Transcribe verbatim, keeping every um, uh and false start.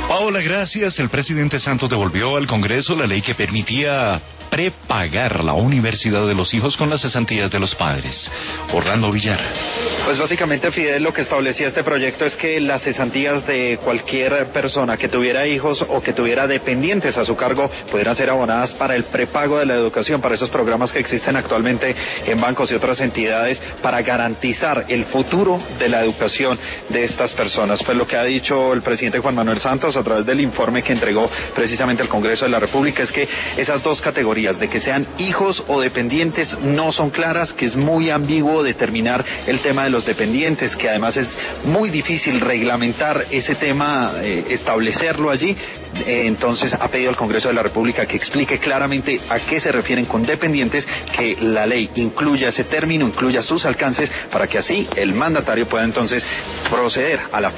Paola, gracias. El presidente Santos devolvió al Congreso la ley que permitía prepagar la universidad de los hijos con las cesantías de los padres. Orlando Villar. Pues básicamente, Fidel, lo que establecía este proyecto es que las cesantías de cualquier persona que tuviera hijos o que tuviera dependientes a su cargo pudieran ser abonadas para el prepago de la educación, para esos programas que existen actualmente en bancos y otras entidades para garantizar el futuro de la educación de estas personas. Pues lo que ha dicho el presidente Juan Manuel Santos a través del informe que entregó precisamente al Congreso de la República es que esas dos categorías de que sean hijos o dependientes no son claras, que es muy ambiguo determinar el tema de los dependientes, que además es muy difícil reglamentar ese tema, eh, establecerlo allí. Eh, entonces ha pedido al Congreso de la República que explique claramente a qué se refieren con dependientes, que la ley incluya ese término, incluya sus alcances, para que así el mandatario pueda entonces proceder a la